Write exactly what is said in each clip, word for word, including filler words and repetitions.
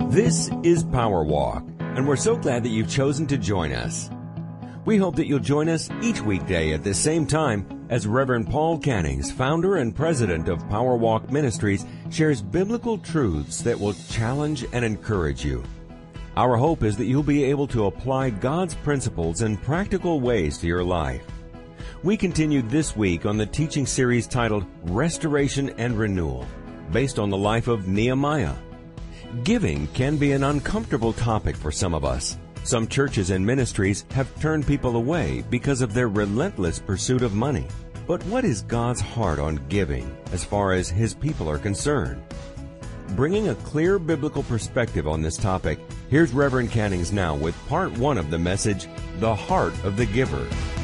This is Power Walk, and we're so glad that you've chosen to join us. We hope that you'll join us each weekday at the same time as Reverend Paul Cannings, founder and president of Power Walk Ministries, shares biblical truths that will challenge and encourage you. Our hope is that you'll be able to apply God's principles in practical ways to your life. We continue this week on the teaching series titled Restoration and Renewal, based on the life of Nehemiah. Giving can be an uncomfortable topic for some of us. Some churches and ministries have turned people away because of their relentless pursuit of money. But what is God's heart on giving as far as His people are concerned? Bringing a clear biblical perspective on this topic, here's Reverend Cannings now with part one of the message, The Heart of the Giver.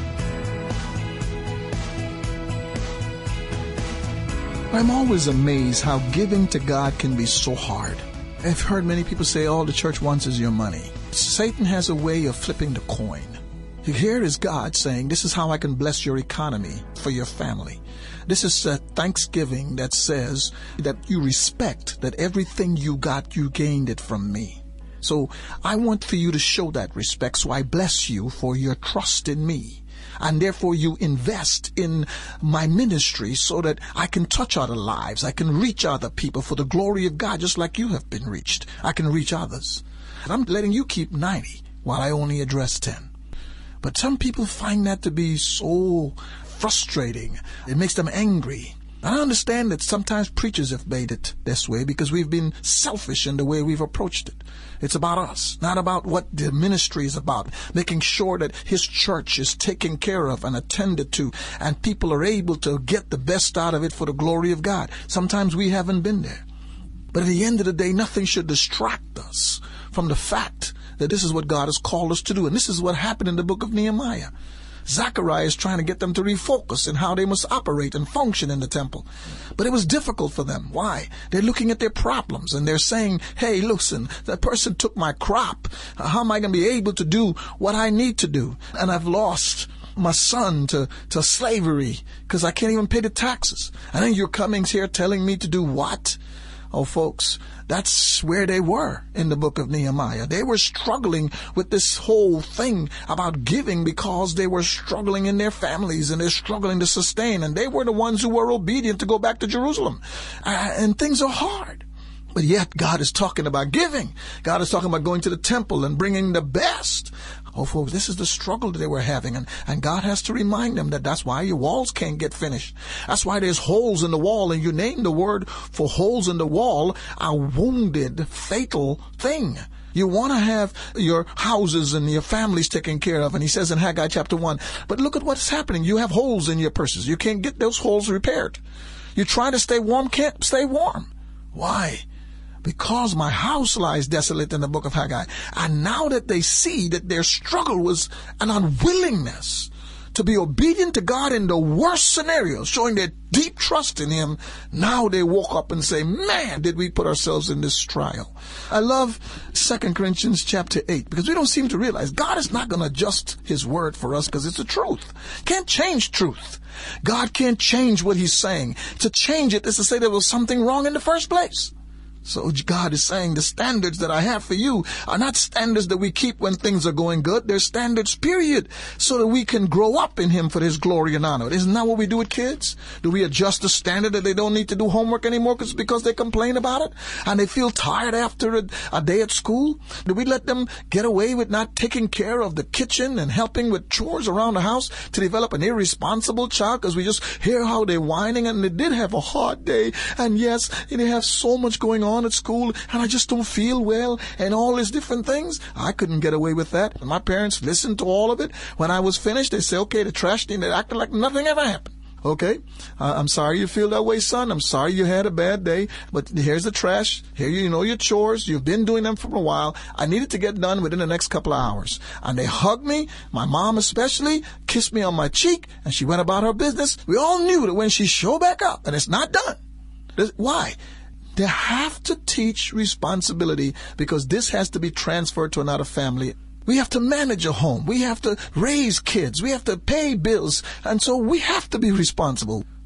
I'm always amazed how giving to God can be so hard. I've heard many people say all the church wants is your money. Satan has a way of flipping the coin. Here is God saying, this is how I can bless your economy for your family. This is a thanksgiving that says that you respect that everything you got, you gained it from me. So I want for you to show that respect. So I bless you for your trust in me. And therefore you invest in my ministry so that I can touch other lives. I can reach other people for the glory of God, just like you have been reached. I can reach others. And I'm letting you keep ninety while I only address ten. But some people find that to be so frustrating. It makes them angry. I understand that sometimes preachers have made it this way because we've been selfish in the way we've approached it. It's about us, not about what the ministry is about, making sure that His church is taken care of and attended to, and people are able to get the best out of it for the glory of God. Sometimes we haven't been there. But at the end of the day, nothing should distract us from the fact that this is what God has called us to do. And this is what happened in the book of Nehemiah. Zechariah is trying to get them to refocus in how they must operate and function in the temple. But it was difficult for them. Why? They're looking at their problems and they're saying, hey, listen, that person took my crop. How am I going to be able to do what I need to do? And I've lost my son to, to slavery because I can't even pay the taxes. And then you're coming here telling me to do what? Oh, folks, that's where they were in the book of Nehemiah. They were struggling with this whole thing about giving because they were struggling in their families and they're struggling to sustain. And they were the ones who were obedient to go back to Jerusalem. Uh, and things are hard. But yet God is talking about giving. God is talking about going to the temple and bringing the best. Oh, folks, this is the struggle that they were having. And, and God has to remind them that that's why your walls can't get finished. That's why there's holes in the wall. And you name the word for holes in the wall, a wounded, fatal thing. You want to have your houses and your families taken care of. And He says in Haggai chapter one, but look at what's happening. You have holes in your purses. You can't get those holes repaired. You try to stay warm, can't stay warm. Why? Because my house lies desolate in the book of Haggai. And now that they see that their struggle was an unwillingness to be obedient to God in the worst scenarios, showing their deep trust in Him, now they woke up and say, man, did we put ourselves in this trial. I love Second Corinthians chapter eight because we don't seem to realize God is not going to adjust His word for us because it's the truth. Can't change truth. God can't change what He's saying. To change it is to say there was something wrong in the first place. So God is saying the standards that I have for you are not standards that we keep when things are going good. They're standards, period, so that we can grow up in Him for His glory and honor. Isn't that what we do with kids? Do we adjust the standard that they don't need to do homework anymore because they complain about it and they feel tired after a, a day at school? Do we let them get away with not taking care of the kitchen and helping with chores around the house to develop an irresponsible child because we just hear how they're whining and they did have a hard day and yes, they have so much going on at school and I just don't feel well and all these different things? I couldn't get away with that. My parents listened to all of it. When I was finished, they say, okay, the trash thing, they acted like nothing ever happened. Okay, uh, I'm sorry you feel that way, son. I'm sorry you had a bad day, but here's the trash. Here you know your chores. You've been doing them for a while. I needed to get done within the next couple of hours. And they hugged me, my mom especially, kissed me on my cheek, and she went about her business. We all knew that when she showed back up, and it's not done. Why? They have to teach responsibility because this has to be transferred to another family. We have to manage a home. We have to raise kids. We have to pay bills. And so we have to be responsible.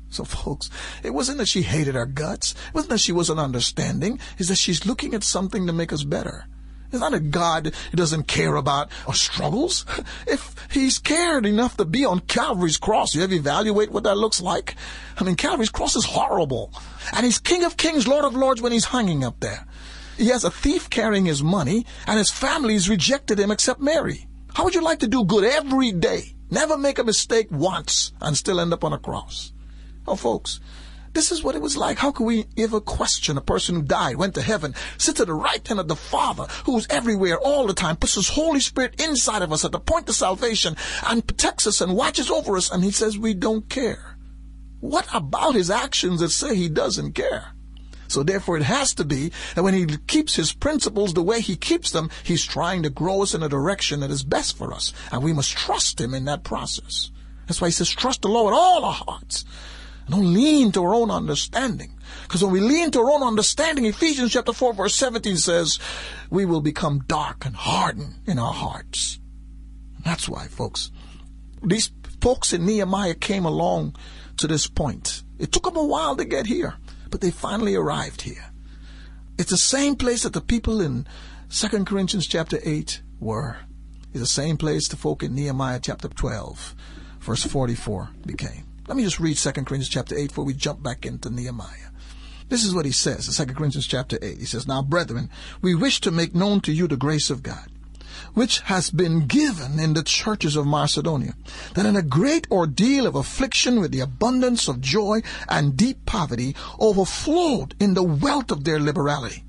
So folks, it wasn't that she hated our guts. It wasn't that she wasn't understanding. It's that she's looking at something to make us better. It's not a God who doesn't care about our struggles. If he's cared enough to be on Calvary's cross, you ever evaluate what that looks like? I mean, Calvary's cross is horrible. And he's King of Kings, Lord of Lords when he's hanging up there. He has a thief carrying his money, and his family's rejected him except Mary. How would you like to do good every day, never make a mistake once, and still end up on a cross? Oh, folks, this is what it was like. How could we ever question a person who died, went to heaven, sits at the right hand of the Father, who's everywhere all the time, puts his Holy Spirit inside of us at the point of salvation, and protects us and watches over us, and he says we don't care? What about his actions that say he doesn't care? So therefore it has to be that when he keeps his principles the way he keeps them, he's trying to grow us in a direction that is best for us. And we must trust him in that process. That's why he says, trust the Lord with all our hearts. And don't lean to our own understanding. Because when we lean to our own understanding, Ephesians chapter four verse seventeen says, we will become dark and hardened in our hearts. And that's why, folks, these folks in Nehemiah came along to this point. It took them a while to get here, but they finally arrived here. It's the same place that the people in Second Corinthians chapter eight were. It's the same place the folk in Nehemiah chapter twelve, verse forty-four became. Let me just read Second Corinthians chapter eight before we jump back into Nehemiah. This is what he says in Second Corinthians chapter eight. He says, now, brethren, we wish to make known to you the grace of God, which has been given in the churches of Macedonia, that in a great ordeal of affliction with the abundance of joy and deep poverty overflowed in the wealth of their liberality.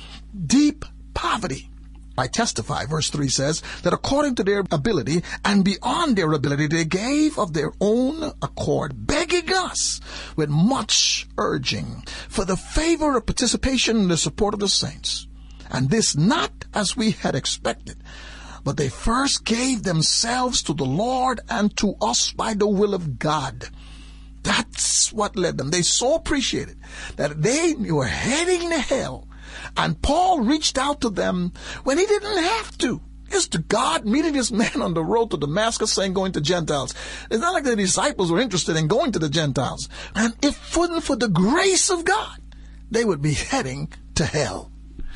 Deep poverty. I testify, verse three says, that according to their ability and beyond their ability, they gave of their own accord, begging us with much urging for the favor of participation in the support of the saints. And this not as we had expected, but they first gave themselves to the Lord and to us by the will of God. That's what led them. They so appreciated that they were heading to hell. And Paul reached out to them when he didn't have to. It's to God meeting this man on the road to Damascus saying going to Gentiles. It's not like the disciples were interested in going to the Gentiles. And if it wasn't for the grace of God, they would be heading to hell.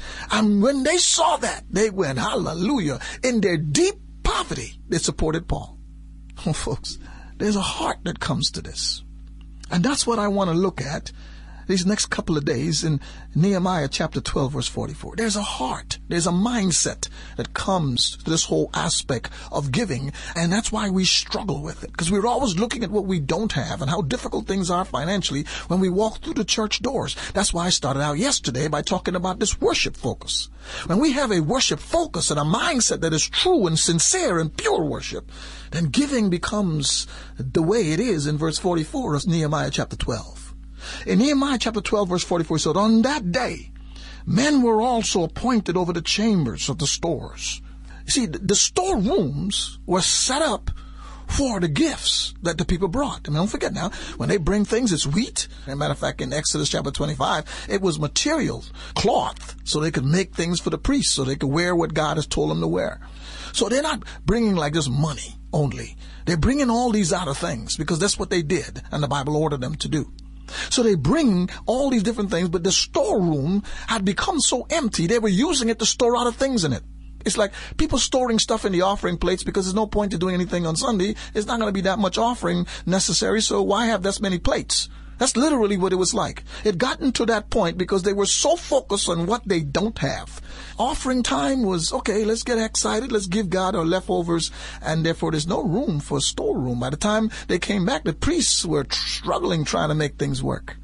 And when they saw that, they went, hallelujah. In their deep poverty, they supported Paul. Oh, folks, there's a heart that comes to this. And that's what I want to look at these next couple of days in Nehemiah chapter twelve, verse forty-four. There's a heart, there's a mindset that comes to this whole aspect of giving, and that's why we struggle with it, because we're always looking at what we don't have and how difficult things are financially when we walk through the church doors. That's why I started out yesterday by talking about this worship focus. When we have a worship focus and a mindset that is true and sincere and pure worship, then giving becomes the way it is in verse forty-four of Nehemiah chapter twelve. In Nehemiah chapter twelve, verse forty-four, it said, on that day, men were also appointed over the chambers of the stores. You see, the, the storerooms were set up for the gifts that the people brought. I mean, don't forget now, when they bring things, it's wheat. As a matter of fact, in Exodus chapter twenty-five, it was material, cloth, so they could make things for the priests, so they could wear what God has told them to wear. So they're not bringing like just money only. They're bringing all these other things because that's what they did, and the Bible ordered them to do. So they bring all these different things, but the storeroom had become so empty, they were using it to store other things in it. It's like people storing stuff in the offering plates because there's no point to doing anything on Sunday. It's not going to be that much offering necessary, so why have this many plates? That's literally what it was like. It gotten to that point because they were so focused on what they don't have. Offering time was, okay, let's get excited. Let's give God our leftovers. And therefore, there's no room for a storeroom. By the time they came back, the priests were tr- struggling trying to make things work.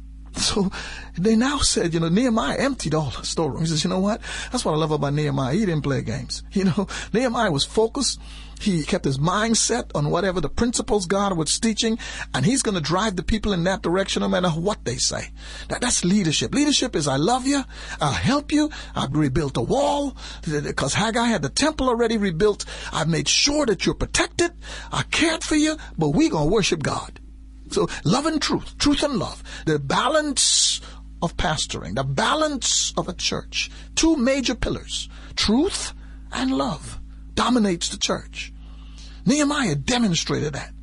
So they now said, you know, Nehemiah emptied all the storeroom. He says, you know what? That's what I love about Nehemiah. He didn't play games. You know, Nehemiah was focused. He kept his mind set on whatever the principles God was teaching, and he's going to drive the people in that direction no matter what they say. That, that's leadership. Leadership is I love you, I'll help you, I've rebuilt a wall, because Haggai had the temple already rebuilt. I've made sure that you're protected, I cared for you, but we're going to worship God. So love and truth, truth and love, the balance of pastoring, the balance of a church, two major pillars, truth and love, dominates the church. Nehemiah demonstrated that.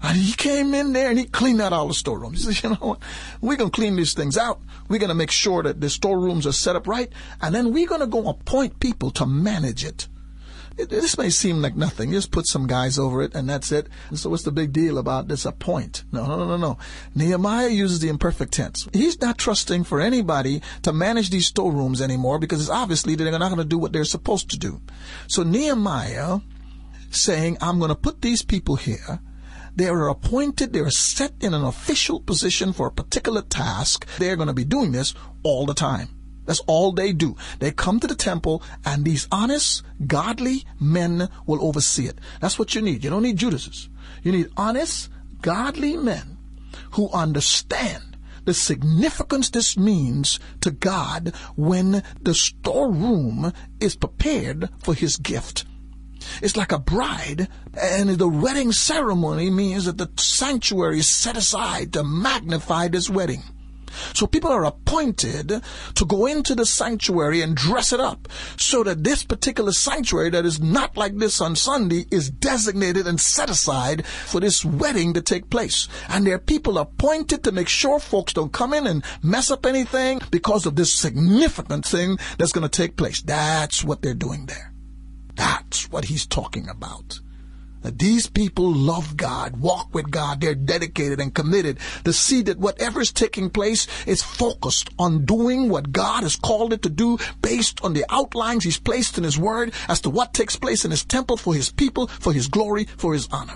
And he came in there and he cleaned out all the storerooms. He said, you know what? We're going to clean these things out. We're going to make sure that the storerooms are set up right. And then we're going to go appoint people to manage it. It, this may seem like nothing. Just put some guys over it and that's it. And so what's the big deal about this appoint? No, no, no, no, no. Nehemiah uses the imperfect tense. He's not trusting for anybody to manage these storerooms anymore because it's obviously they're not going to do what they're supposed to do. So Nehemiah saying, I'm going to put these people here. They are appointed, they are set in an official position for a particular task. They're going to be doing this all the time. That's all they do. They come to the temple and these honest, godly men will oversee it. That's what you need. You don't need Judases. You need honest, godly men who understand the significance this means to God when the storeroom is prepared for his gift. It's like a bride, and the wedding ceremony means that the sanctuary is set aside to magnify this wedding. So people are appointed to go into the sanctuary and dress it up so that this particular sanctuary that is not like this on Sunday is designated and set aside for this wedding to take place. And there are people appointed to make sure folks don't come in and mess up anything because of this significant thing that's going to take place. That's what they're doing there. That's what he's talking about. That these people love God, walk with God, they're dedicated and committed to see that whatever is taking place is focused on doing what God has called it to do based on the outlines he's placed in his word as to what takes place in his temple for his people, for his glory, for his honor.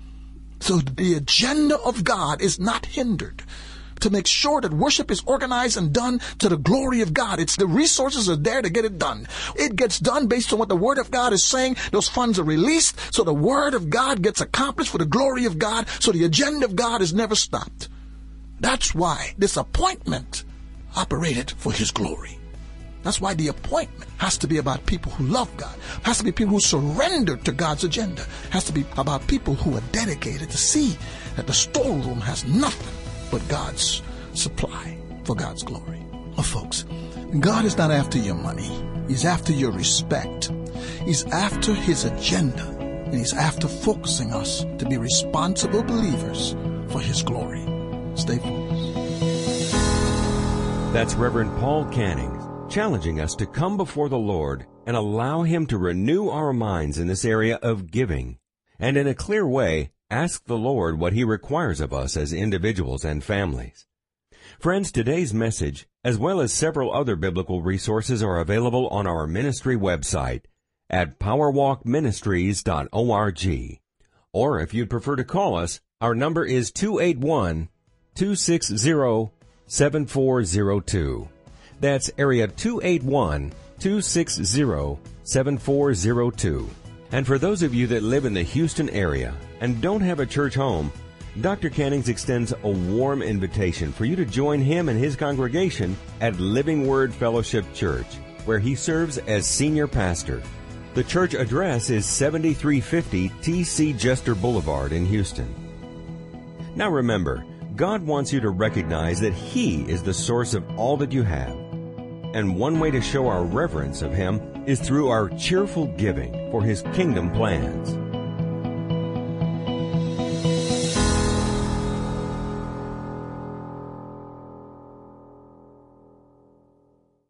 So the agenda of God is not hindered. To make sure that worship is organized and done to the glory of God. It's the resources are there to get it done. It gets done based on what the Word of God is saying. Those funds are released so the Word of God gets accomplished for the glory of God. So the agenda of God is never stopped. That's why this appointment operated for His glory. That's why the appointment has to be about people who love God. Has to be people who surrender to God's agenda. Has to be about people who are dedicated to see that the storeroom has nothing but God's supply for God's glory. Oh, folks, God is not after your money. He's after your respect. He's after his agenda. And he's after focusing us to be responsible believers for his glory. Stay focused. That's Reverend Paul Canning, challenging us to come before the Lord and allow him to renew our minds in this area of giving. And in a clear way, ask the Lord what he requires of us as individuals and families. Friends, today's message, as well as several other biblical resources, are available on our ministry website at powerwalk ministries dot org. Or if you'd prefer to call us, our number is two eight one, two six zero, seven four zero two. That's area two eight one, two six zero, seven four zero two. And for those of you that live in the Houston area and don't have a church home, Doctor Cannings extends a warm invitation for you to join him and his congregation at Living Word Fellowship Church, where he serves as senior pastor. The church address is seventy-three fifty T C Jester Boulevard in Houston. Now remember, God wants you to recognize that He is the source of all that you have. And one way to show our reverence of Him is through our cheerful giving for His kingdom plans.